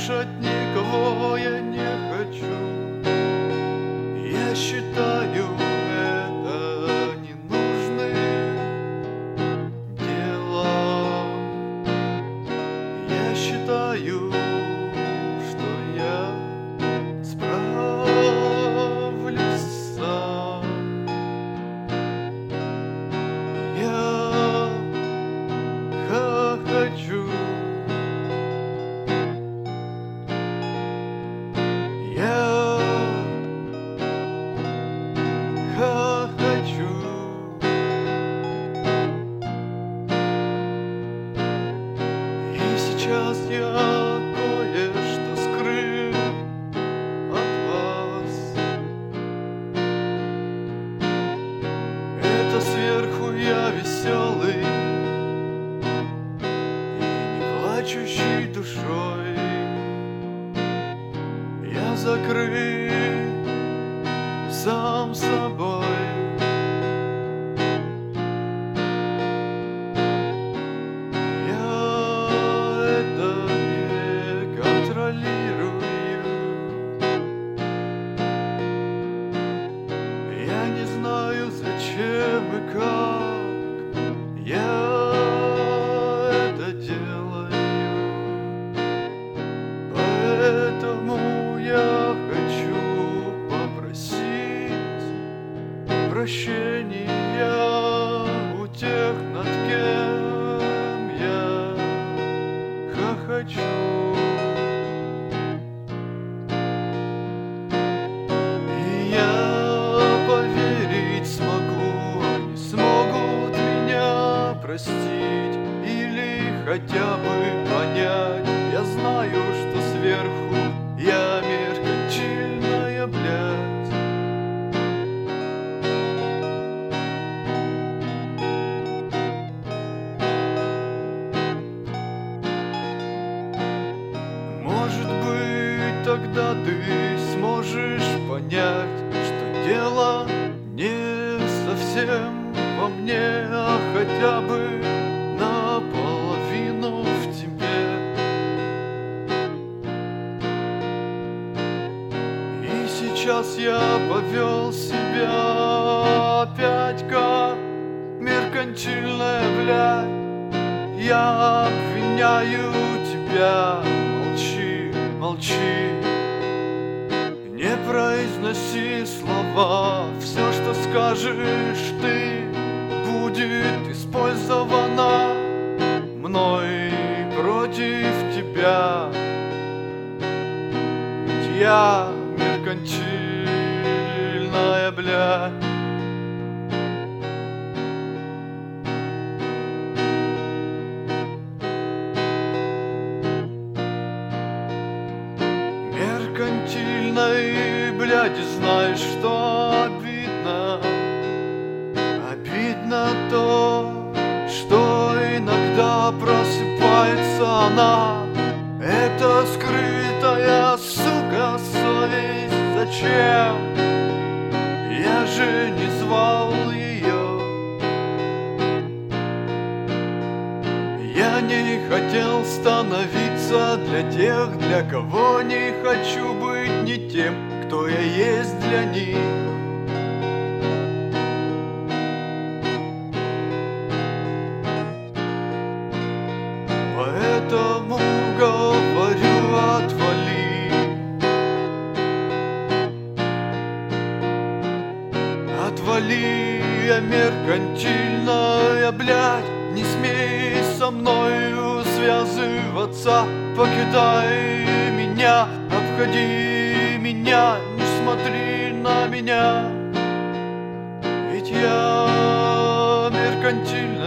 слышать никого я не хочу. Я считаю это ненужным делом. Я считаю, что я справлюсь сам. Я хочу. Я хочу. И сейчас я кое-что скрыл от вас. Это сверху я веселый и не плачущий душой. Я закрыт сам собой. Я это не контролирую. Я не знаю, зачем и как я это делаю. Поэтому я хочу попросить прощения у тех, над кем я хохочу. И я поверить смогу, они смогут меня простить или хотя бы понять. Я знаю, что сверху я меркантильная блядь. Может быть, тогда ты сможешь понять, что дело не совсем во мне, а хотя бы наполовину в тебе. И сейчас я повел себя опять как меркантильная блядь. Я обвиняю тебя. Молчи, молчи, не произноси слова. Все, что скажешь ты, будет использовано мной против тебя. Ведь я меркантильная блядь. Меркантильной бляди, знаешь, что обидно? Обидно то, что иногда просыпается она. Это скрытая, сука, совесть. Зачем? Я же не звал ее. Я не хотел становиться для тех, для кого не хочу быть не тем, кто я есть для них. Поэтому говорю, отвали. Отвали, я меркантильная блядь. Не смей со мною связываться. Покидай меня, обходи меня, не смотри на меня. Ведь я меркантильная